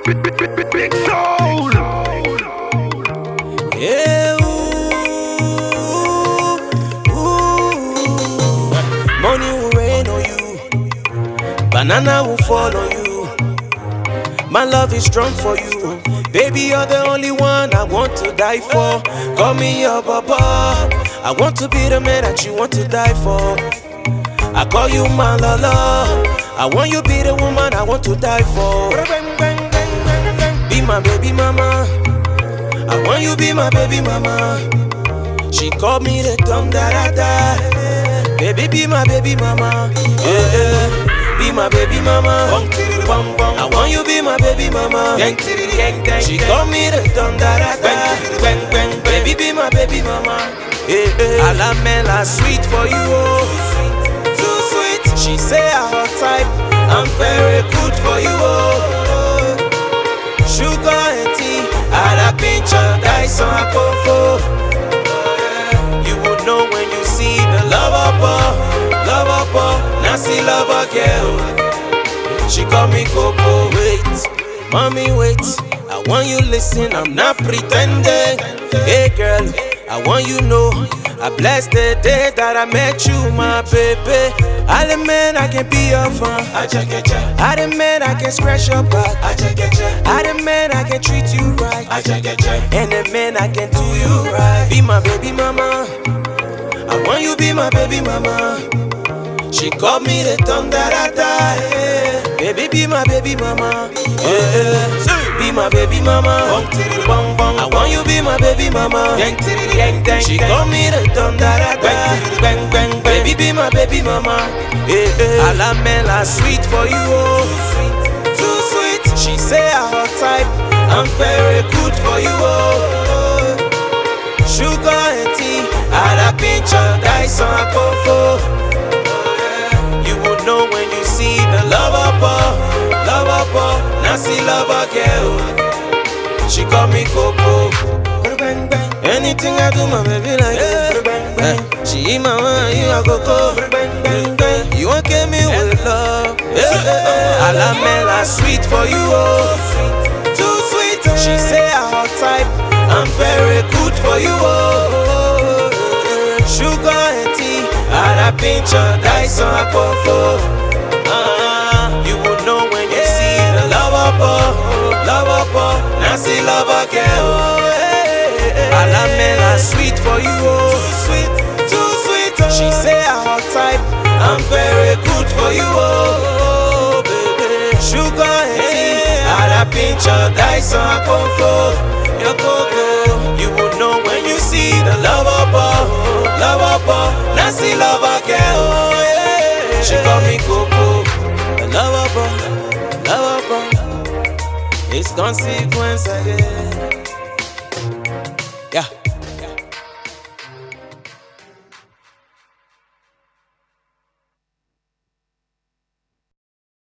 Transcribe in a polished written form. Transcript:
Big soul. Yeah, money will rain on you, banana will fall on you. My love is strong for you, baby. You're the only one I want to die for. Call me your papa. I want to be the man that you want to die for. I call you my lala. I want you be the woman I want to die for. Be my baby mama. I want you be my baby mama. She called me the dumb da. Baby be my baby mama. Yeah. Be my baby mama. I want you be my baby mama. She called me the dumb da. Baby be my baby mama. Yeah. Alamela sweet for you. Oh. Too sweet. She say I hot type. I'm very good for you. Oh. Sugar and tea. Add a pinch of ice on a cocoa. You would know when you see the lover, nasty lover girl. She call me Coco. Wait, mommy, wait. I want you listen, I'm not pretending. Hey girl, I want you know I blessed the day that I met you, my baby. All the men I can be your fun. All the men I can scratch your back. All the men I can treat you right. And the men I can do you right. Be my baby mama. I want you be my baby mama. She called me the dumb da. Yeah. Baby be my baby mama. Yeah. Be my baby mama. I want you be my baby mama. She called me the dumb da. Baby be my baby mama. Yeah. Alamela sweet for you. Oh. Too sweet. She say I hot type. I'm very good for you. Oh. Sugar and tea. Add a pinch of ice on a cocoa. You would know when you see the lover, nasty lover girl. She call me Coco. Anything I do, my baby like that. She eat my mind, you a Coco. You won't get me with love. Alamela sweet for you, oh. Too sweet. She say I hot type. I'm very good for you, oh. Sugar and tea. Add a pinch of ice on a cocoa. You would know when you see the lover, nasty lover girl. Alamela sweet for you, oh. Too sweet. She say I hot type. I'm very good for you, oh, baby. Sugar and tea. Add a pinch of ice on a cocoa. Your cocoa. You would know when you see the lover, nasty lover girl. Yeah. She call me Coco. The lover, it's consequence again.